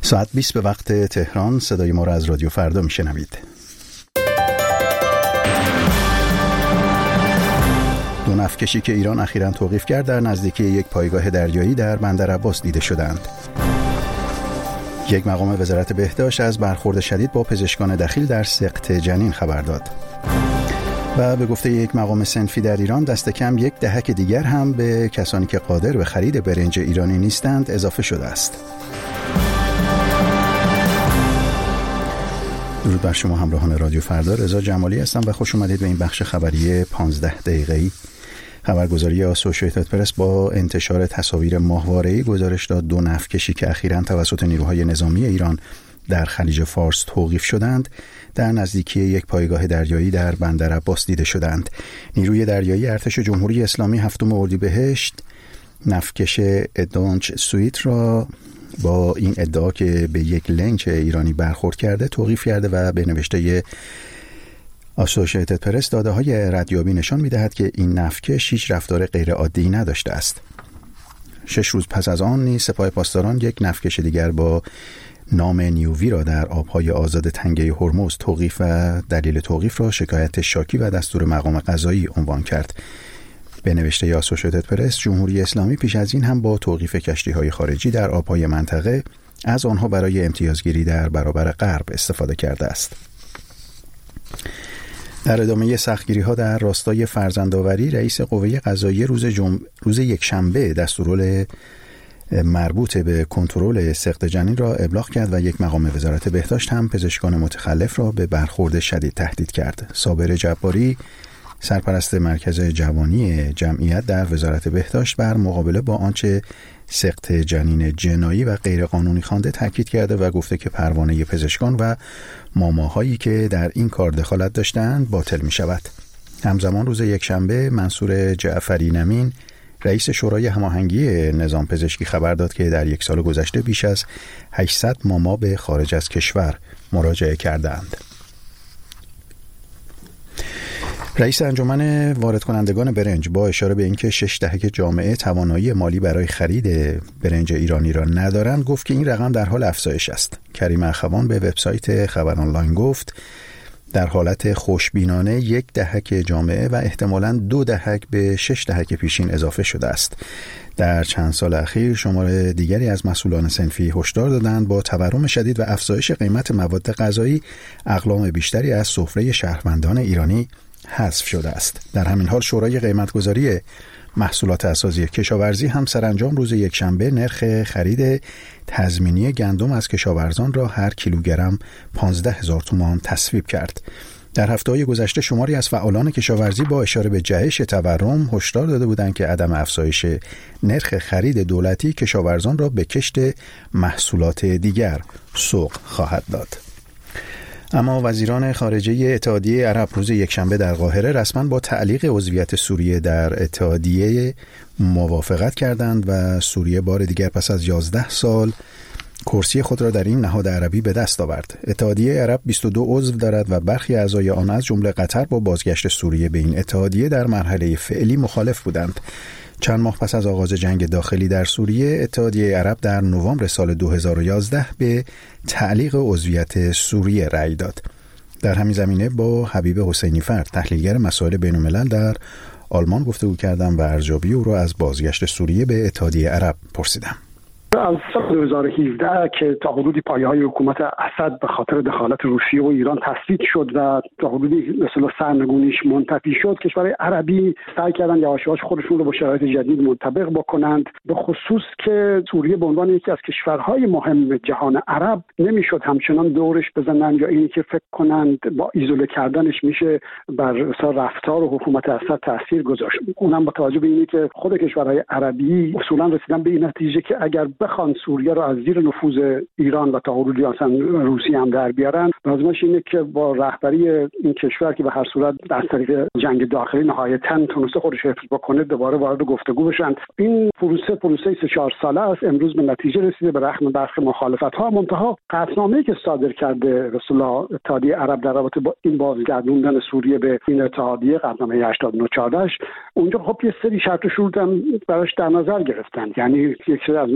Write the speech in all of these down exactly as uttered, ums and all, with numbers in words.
ساعت بیست به وقت تهران. صدای ما را از رادیو فردا میشنوید. دو نفتکشی که ایران اخیراً توقیف کرد در نزدیکی یک پایگاه دریایی در بندر عباس دیده شدند. یک مقام وزارت بهداشت از برخورد شدید با پزشکان دخیل در سقط جنین خبر داد. و به گفته یک مقام صنفی در ایران، دست کم یک دهک دیگر هم به کسانی که قادر به خرید برنج ایرانی نیستند اضافه شده است. درود بر شما همراهان رادیو فردا. رضا جمالی هستم و خوش اومدید به این بخش خبری پانزده دقیقه‌ای. خبرگزاری آسوشییتد پرس با انتشار تصاویر ماهواره‌ای گزارش داد دو نفتکشی که اخیراً توسط نیروهای نظامی ایران در خلیج فارس توقیف شدند در نزدیکی یک پایگاه دریایی در بندر عباس دیده شدند. نیروی دریایی ارتش جمهوری اسلامی هفتم اردیبهشت نفتکش ادونچ سویت را با این ادعا که به یک لنچ ایرانی برخورد کرده توقیف کرده و به نوشته آسوشییتد پرس داده های ردیابی نشان می‌دهد که این نفتکش هیچ رفتار غیر عادی نداشته است. شش روز پس از آن نیز سپاه پاسداران یک نفتکش دیگر با نام نیووی را در آبهای آزاد تنگه هرمز توقیف و دلیل توقیف را شکایت شاکی و دستور مقام قضایی عنوان کرد. به نوشته آسوشییتد پرس، جمهوری اسلامی پیش از این هم با توقیف کشتی‌های خارجی در آبهای منطقه از آنها برای امتیازگیری در برابر غرب استفاده کرده است. در ادامه سختگیری‌ها در راستای فرزندآوری، رئیس قوه قضاییه روز جم... روز یکشنبه دستورال مربوط به کنترل سقط جنین را ابلاغ کرد و یک مقام وزارت بهداشت هم پزشکان متخلف را به برخورد شدید تهدید کرد. صابر جباری، سرپرست مرکز جوانی جمعیت در وزارت بهداشت، بر مقابله با آنچه سقط جنین جنایی و غیرقانونی خوانده تاکید کرده و گفته که پروانه پزشکان و ماماهایی که در این کار دخالت داشتند باطل می شود. همزمان روز یکشنبه منصور جعفری نمین، رئیس شورای هماهنگی نظام پزشکی، خبر داد که در یک سال گذشته بیش از هشتصد ماما به خارج از کشور مراجعه کردند. رئیس انجمن وارد کنندگان برنج با اشاره به اینکه شش دهک جامعه توانایی مالی برای خرید برنج ایرانی را ندارند، گفت که این رقم در حال افزایش است. کریم اخوان به وبسایت خبر آنلاین گفت در حالت خوشبینانه یک دهک جامعه و احتمالاً دو دهک به شش دهک پیشین اضافه شده است. در چند سال اخیر شمار دیگری از مسئولان صنفی هشدار دادند با تورم شدید و افزایش قیمت مواد غذایی اقلام بیشتری از سفره شهروندان ایرانی حذف شده است. در همین حال شورای قیمتگذاری محصولات اساسی کشاورزی هم سرانجام روز یکشنبه نرخ خرید تضمینی گندم از کشاورزان را هر کیلوگرم پانزده هزار تومان تصویب کرد. در هفته‌های گذشته شماری از فعالان کشاورزی با اشاره به جهش تورم هشدار داده بودند که عدم افزایش نرخ خرید دولتی کشاورزان را به کشت محصولات دیگر سوق خواهد داد. اما وزیران خارجه اتحادیه عرب روز یکشنبه در قاهره رسما با تعلیق عضویت سوریه در اتحادیه موافقت کردند و سوریه بار دیگر پس از یازده سال کرسی خود را در این نهاد عربی به دست آورد. اتحادیه عرب بیست و دو عضو دارد و برخی اعضای آن از جمله قطر با بازگشت سوریه به این اتحادیه در مرحله فعلی مخالف بودند. چند ماه پس از آغاز جنگ داخلی در سوریه، اتحادیه عرب در نوامبر سال دو هزار و یازده به تعلیق عضویت سوریه رأی داد. در همین زمینه با حبیب حسینی فرد، تحلیلگر مسائل بین‌الملل در آلمان گفتگو کردم و ارزیابی او را از بازگشت سوریه به اتحادیه عرب پرسیدم. از سال دو هزار و هفده که تا حدودی پایه‌های حکومت اسد به خاطر دخالت روسیه و ایران تثبیت شد و تا حدودی مثلا سرنگونیش منتفی شد، کشورهای عربی سعی کردن یواش یواش خودشون رو با شرایط جدید منطبق بکنند، به خصوص که سوریه به عنوان یکی از کشورهای مهم جهان عرب نمیشد همچنان دورش بزنن یا اینی که فکر کنند با ایزوله کردنش میشه بر رفتار و حکومت اسد تاثیر گذاشت. اونم با توجه به اینی که خود کشورهای عربی اصولا رسیدن به این نتیجه که اگر بخوان سوریه رو از زیر نفوذ ایران و تا حدودی اصلا روسیه هم در بیارن، لازمش اینه که با رهبری این کشور که به هر صورت از طریق جنگ داخلی نهایتاً تونسته خودش حفظ بکنه دوباره وارد گفتگو بشن. این پروسه پروسه سه چهار ساله است. امروز به نتیجه رسیده به رغم برخی مخالفت‌ها. منتها قطعنامه‌ای که صادر کرده رسول الله اتحادیه عرب در رابطه با این بازگردوندن سوریه به این اتحادیه، قطعنامه هشتاد و نه چهارده، اونجا خب یه سری شرط و شروط هم براش در نظر گرفتن. یعنی یک سری از مخالفت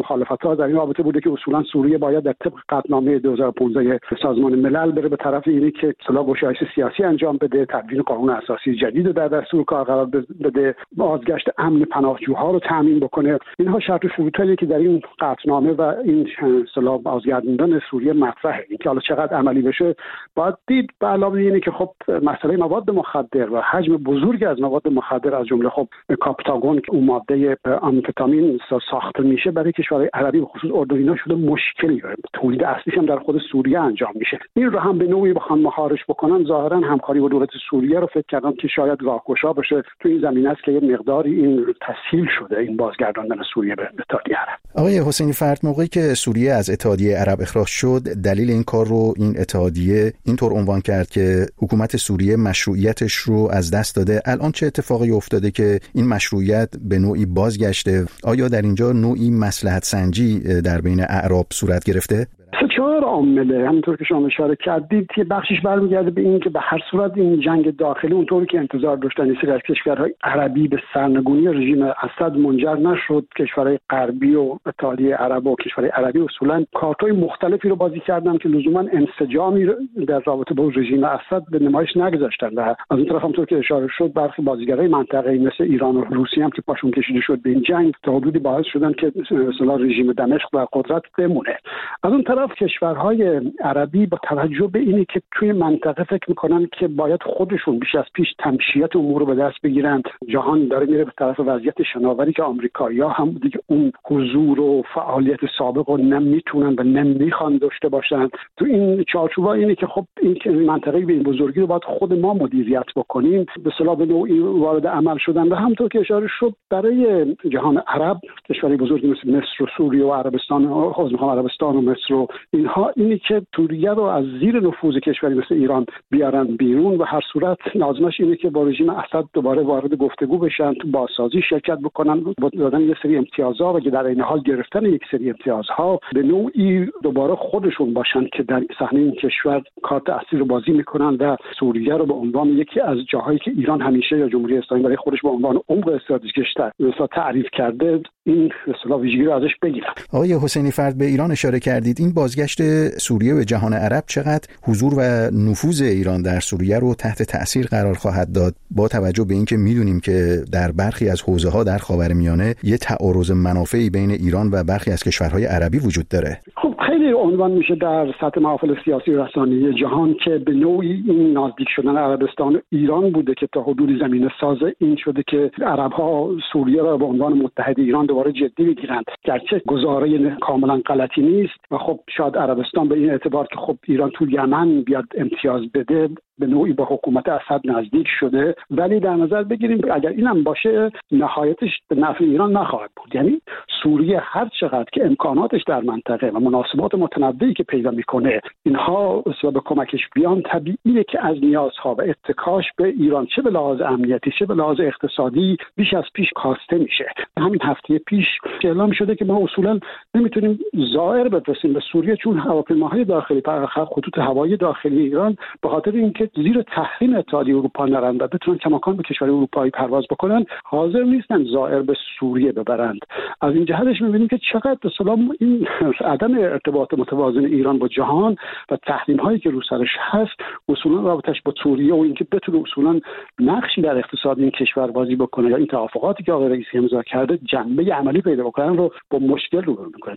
صحبت‌ها در این رابطه بوده که اصولا سوریه باید در طبق قطعنامه دو هزار و پانزده سازمان ملل بره به طرف اینی که اصلاح گشایش سیاسی انجام بده، تدوین قانون اساسی جدید رو در دستور کار قرار بده، بازگشت امن پناهجوها رو تامین بکنه. اینها شرط و شروطایی که در این قطعنامه و این اصلاح بازگرداندن سوریه مطرحه. اینکه حالا چقدر عملی بشه باید دید. به علاوه اینه که خب مسئله مواد مخدر و حجم بزرگی از مواد مخدر از جمله خب کاپتاگون که اون ماده آمفتامین ساخته میشه برای کشورهای عربی به خصوص اردن اینا شده مشکلی داره. تولید اصلیش هم در خود سوریه انجام میشه. این رو هم به نوعی بخوان مهارش بکنن ظاهرا همکاری با دولت سوریه رو فکر کردم که شاید راهگشا باشه. تو این زمینه است که یه مقداری این تسهیل شده این بازگرداندن سوریه به اتحادیه عرب. آقای حسینی فرد، موقعی که سوریه از اتحادیه عرب اخراج شد، دلیل این کار رو این اتحادیه اینطور عنوان کرد که حکومت سوریه مشروعیتش رو از دست داده. الان چه اتفاقی افتاده که این مشروعیت به نوعی بازگشته؟ آیا در اینجا نوعی مصلحت سنجی در بین اعراب صورت گرفته؟ سه چهار عامله همونطور که شما اشاره کردید که بخشش برمیگرده به این که به هر صورت این جنگ داخلی اونطوری که انتظار داشتن این سری از کشورهای عربی به سرنگونی رژیم اسد منجر نشد. کشورهای غربی و اتحادیه عرب و کشورهای عربی اصولا کارت‌های مختلفی رو بازی کردن که لزوما انسجامی در رابطه با رژیم اسد به نمایش نگذاشتن. و از اون طرف همونطور که اشاره شد برخی بازیگرای منطقه‌ای مثل ایران و روسیه هم که پاشون کشیده شد به این جنگ تا حدودی باعث شدن که اصلا رژیم دمشق در قدرت بمونه. از اون طرف کشورهای عربی با توجه به اینی که توی منطقه فکر میکنن که باید خودشون بیش از پیش تمشیت امور رو به دست بگیرن. جهان داره میره به طرف وضعیت شناوری که آمریکایی‌ها هم دیگه اون حضور و فعالیت سابق رو نمیتونن و نمیخوان داشته باشن. تو این چارچوبا اینه که خب این منطقه به این بزرگی رو باید خود ما مدیریت بکنیم. به اصطلاح به نوعی وارد عمل شدن و همونطور که اشاره شد برای جهان عرب کشورهای بزرگی مثل مصر و سوریه و عربستان و عربستان و مصر و اینها اینی که سوریه رو از زیر نفوذ کشوری مثل ایران بیارن بیرون و هر صورت لازمش اینه که با رژیم اسد دوباره وارد گفتگو بشن، تو بازسازی شرکت بکنن، با دادن یه سری امتیازها و که در این حال گرفتن یک سری امتیازها به نوعی دوباره خودشون باشن که در صحنه این کشور کارت اصلی رو بازی میکنن و سوریه رو به عنوان یکی از جاهایی که ایران همیشه یا جمهوری اسلامی برای خودش به عنوان عمق استراتژیکش تعریف کرده این اصطلاح ویژگی رو ازش بگیرن. آقای حسینی فرد، به ایران اشاره کردید. این بازگشت سوریه به جهان عرب چقدر حضور و نفوذ ایران در سوریه رو تحت تأثیر قرار خواهد داد، با توجه به اینکه میدونیم که در برخی از حوزه‌ها در خاورمیانه یه تعارض منافعی بین ایران و برخی از کشورهای عربی وجود داره؟ خب خیلی عنوان میشه در سطح محافل سیاسی و رسانه‌ای جهان که به نوعی این نزدیک شدن عربستان و ایران بوده که تا حدودی زمینه ساز این شده که عرب‌ها سوریه را به عنوان متحد ایران دوباره جدی بگیرند، گرچه گزاره کاملا غلطی نیست و خب شاید عربستان به این اعتبار که خب ایران تو یمن بیاد امتیاز بده به نوعی با حکومت اسد نزدیک شده. ولی در نظر بگیریم اگر اینم باشه نهایتش به نفع ایران نخواهد بود. یعنی سوریه هر چقدر که امکاناتش در منطقه و مناسبات متنوعی که پیدا میکنه اینها به کمکش بیان، طبیعیه که از نیازها و اتکاش به ایران چه به لحاظ امنیتی چه به لحاظ اقتصادی بیش از پیش کاسته میشه. همین هفته پیش اعلام شده که ما اصولا نمیتونیم زائر بفرستیم به سوریه چون هواپیماهای داخلی خطوط هوایی داخلی ایران به خاطر اینکه زیر تحریم اتحادیه اروپا نرن و بتونن کماکان به کشور اروپایی پرواز بکنن حاضر نیستن زائر به سوریه ببرند. از این جهتش می‌بینیم که چقدر به سلام این عدم ارتباط متوازن ایران با جهان و تحریم هایی که رو سرش هست اصولا رابطش با سوریه و اینکه بتونه اصولا نقشی در اقتصاد این کشور بازی بکنه یا این توافقاتی که آقای رئیسی امضا کرده جنبه عملی پیدا بکنن رو با مشکل روبرو می‌کنه.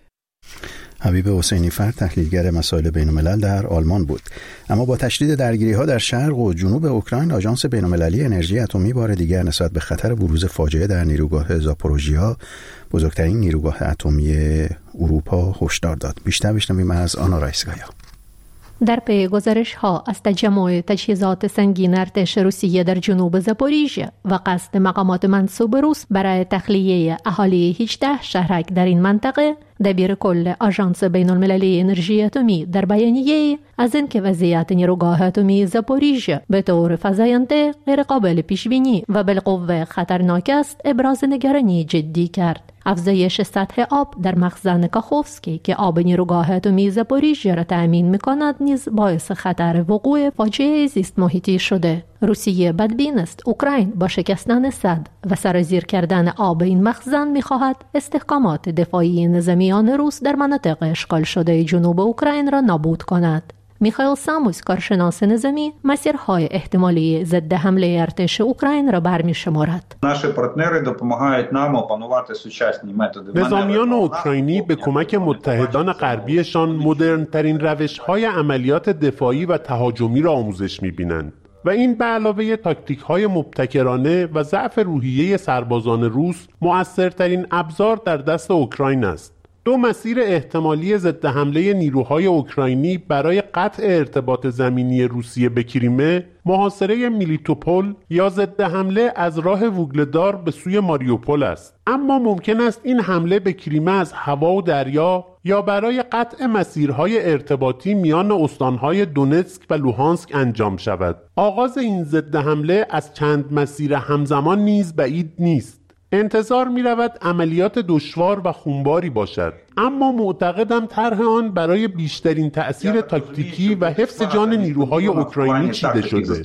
حبیب حسینی فرد، تحلیلگر مسائل بین‌الملل در آلمان بود. اما با تشدید درگیری‌ها در شرق و جنوب اوکراین، آژانس بین‌المللی انرژی اتمی بار دیگر نسبت به خطر بروز فاجعه در نیروگاه زاپوروژیا، بزرگترین نیروگاه اتمی اروپا، هشدار داد. بیشتر بشنویم از آنا رایسگایا. در پی گزارش ها از تجمع تجهیزات سنگین ارتش روسیه در جنوب زاپوریژیا و قصد مقامات منسوب روس برای تخلیه اهالی هجده شهرک در این منطقه، دبیر کل آژانس بین المللی انرژی اتمی در بیانیه از اینکه وضعیت نیروگاه اتمی زاپوریژیا به طور فزاینده غیر قابل پیش بینی و بالقوه خطرناک است ابراز نگرانی جدی کرد. افزایش سطح آب در مخزن کاخوفسکی که آب نیروگاه اتمی زاپوریژیه را تأمین می‌کند نیز باعث خطر وقوع فاجعه زیست محیطی شده. روسیه بدبین است اوکراین با شکستن سد و سرازیر کردن آب این مخزن می‌خواهد استحکامات دفاعی نظامیان روس در مناطق اشغال شده جنوب اوکراین را نابود کند. میخائیل ساموس، کارشناس نظامی، مسیرهای احتمالی ضد حمله ارتش اوکراین را برمی‌شمارد. наші партнери допомагають нам опанувати сучасні методи. نظامیان اوکراینی به کمک متحدان غربیشان مدرن‌ترین روش‌های عملیات دفاعی و تهاجمی را آموزش می‌بینند و این به علاوه تاکتیک‌های مبتکرانه و ضعف روحیه سربازان روس مؤثرترین ابزار در دست اوکراین است. دو مسیر احتمالی ضد حمله نیروهای اوکراینی برای قطع ارتباط زمینی روسیه به کریمه، محاصره میلیتوپول یا ضد حمله از راه ووگلدار به سوی ماریوپول است. اما ممکن است این حمله به کریمه از هوا و دریا یا برای قطع مسیرهای ارتباطی میان استانهای دونتسک و لوهانسک انجام شود. آغاز این ضد حمله از چند مسیر همزمان نیز بعید نیست. انتظار می رود عملیات دشوار و خونباری باشد، اما معتقدم طرح آن برای بیشترین تأثیر تاکتیکی و حفظ جان نیروهای اوکراینی چیده شده.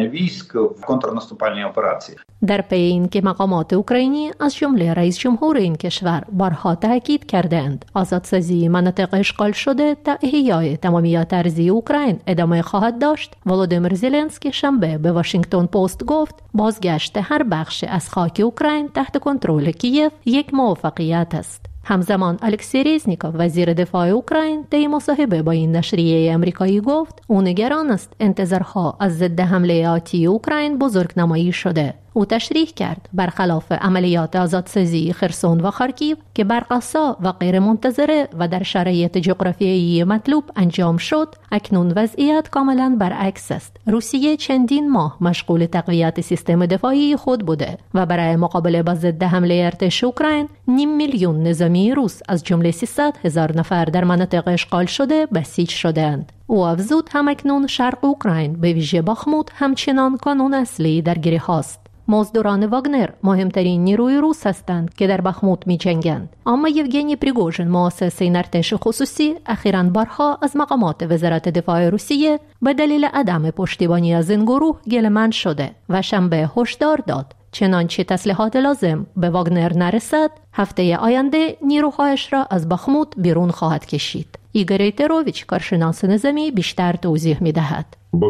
در پی این که مقامات اوکراینی از جمله رئیس جمهور این کشور بارها تاکید کردند آزادسازی مناطق اشغال شده تا احیای تمامیت ارضی اوکراین ادامه خواهد داشت، ولودیمیر زلنسکی شنبه به واشنگتن پست گفت بازگشت هر بخش از خاک اوکراین تحت کنترل کیف یک موفقیت است. همزمان الکسی ریزنیکوف، وزیر دفاع اوکراین، طی مصاحبه با این نشریه امریکایی گفت او نگران است انتظارها از ضد حمله آتی اوکراین بزرگ نمایی شده. او تشریح کرد برخلاف عملیات آزادسازی خرسون و خارکیو که برقصا و غیر منتظره و در شرایط جغرافیایی مطلوب انجام شد، اکنون وضعیت کاملا برعکس است. روسیه چندین ماه مشغول تقویت سیستم دفاعی خود بوده و برای مقابله با ضد حمله ارتش اوکراین نیم میلیون نظامی روس از جمله سیصد هزار نفر در مناطق اشغال شده بسیج شدند. او افزود همکنون شرق اوکراین به ویژه باخموت همچنان کانون اصلی درگیری هاست. مزدوران واگنر مهمترین نیروی روس هستند که در باخموت می جنگند. اما یوگنی پریگوژین، مؤسس این ارتش خصوصی، اخیراً بارها از مقامات وزارت دفاع روسیه به دلیل عدم پشتیبانی از این گروه گله‌مند شده و شنبه هشدار داد چنانچه تسلیحات لازم به واگنر نرسد، هفته آینده نیروهایش را از باخموت بیرون خواهد کشید. ایگور ایتروویچ، کارشناس نظامی، بیشتر توضیح می دهد.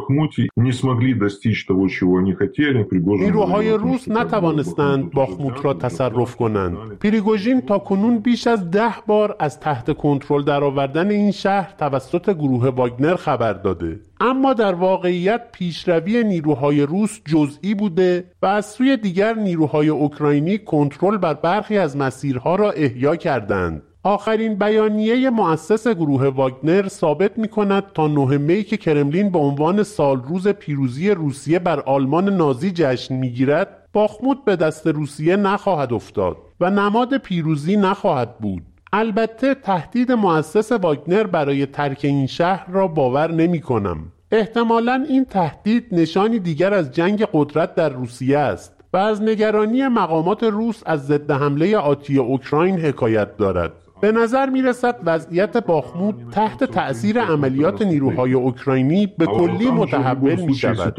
نیروهای روس نتوانستند باخموت را تصرف کنند. پریگوژین تاکنون بیش از ده بار از تحت کنترل درآوردن این شهر توسط گروه واگنر خبر داده، اما در واقعیت پیشروی نیروهای روس جزئی بوده و از سوی دیگر نیروهای اوکراینی کنترل بر برخی از مسیرها را احیا کردند. آخرین بیانیه مؤسس گروه واگنر ثابت می‌کند تا نه می که کرملین به عنوان سال روز پیروزی روسیه بر آلمان نازی جشن می‌گیرد، باخموت به دست روسیه نخواهد افتاد و نماد پیروزی نخواهد بود. البته تهدید مؤسس واگنر برای ترک این شهر را باور نمی‌کنم. احتمالاً این تهدید نشانی دیگر از جنگ قدرت در روسیه است و از نگرانی مقامات روس از ضد حمله آتی اوکراین حکایت دارد. به نظر می رسد وضعیت باخموت تحت تأثیر عملیات نیروهای اوکراینی به کلی متحول می شود.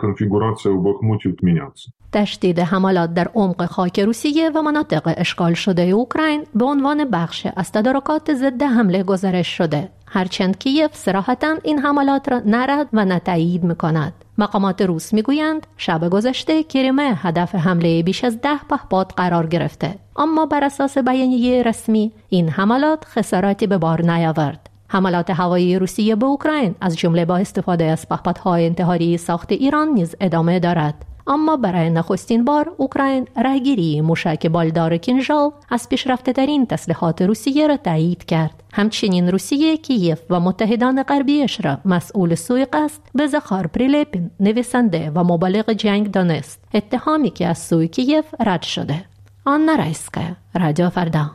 تشدید حملات در عمق خاک روسیه و مناطق اشغال شده اوکراین به عنوان بخش از تدارکات ضد حمله گزارش شده، هرچند کیف صراحتاً این حملات را نه رد و نه تایید می کند. مقامات روس میگویند شب گذشته کریمه هدف حمله بیش از ده پهپاد قرار گرفته، اما بر اساس بیانیه رسمی این حملات خساراتی به بار نیاورد. حملات هوایی روسیه به اوکراین از جمله با استفاده از پهپادهای انتحاری ساخت ایران نیز ادامه دارد، اما برای نخستین بار اوکراین راهگیری موشک بالدار کینژال از پیشرفته‌ترین تسلیحات روسیه را تایید کرد. همچنین روسیه کیف و متحدان غربیش را مسئول سوءقصد به زخار پریلپین، نویسنده و مبلغ جنگ دانست، اتهامی که از سوی کیف رد شده. آنا رایسکایا، رادیو فردا.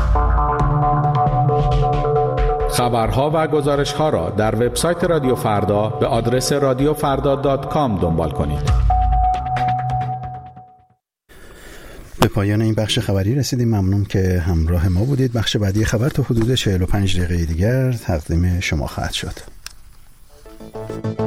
خبرها و گزارش‌ها را در وبسایت رادیو فردا به آدرس رادیو فردا دات کام دنبال کنید. به پایان این بخش خبری رسیدیم. ممنون که همراه ما بودید. بخش بعدی خبر تا حدود چهل و پنج دقیقه دیگر تقدیم شما خواهد شد.